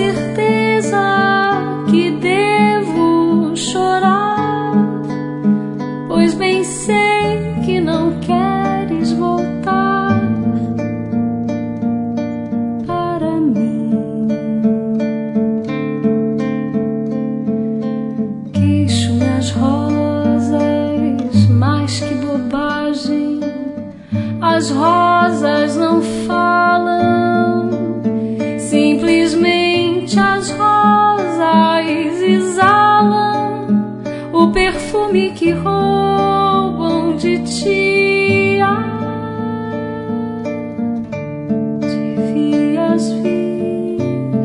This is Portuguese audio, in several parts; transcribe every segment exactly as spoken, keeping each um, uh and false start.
certeza que devo chorar, pois bem sei que não queres voltar para mim. Queixo-me as rosas, mais que bobagem, as rosas não falam, simplesmente as rosas exalam o perfume que roubam de ti. Ah, devias vir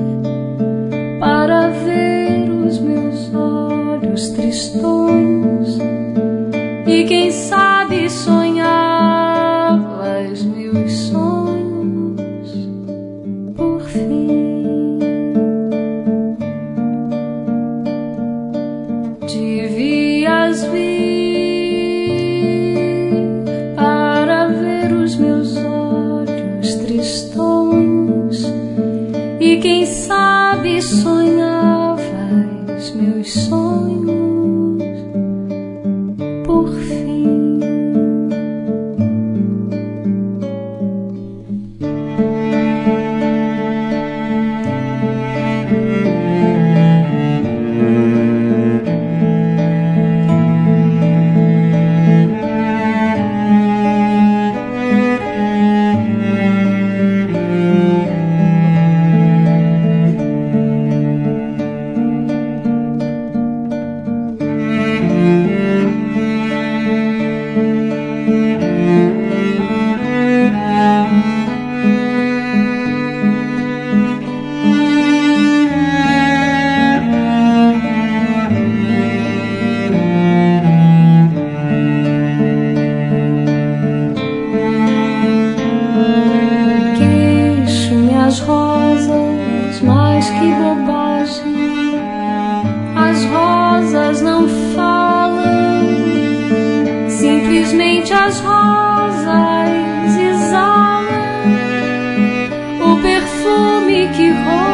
para ver os meus olhos tristonhos e quem sabe sonhavas meus sonhos por fim. Devias vir para ver os meus olhos tristonhos e quem sabe sonhavas meus sonhos por fim. As rosas, mais que bobagem, as rosas não falam, simplesmente as rosas exalam o perfume que rola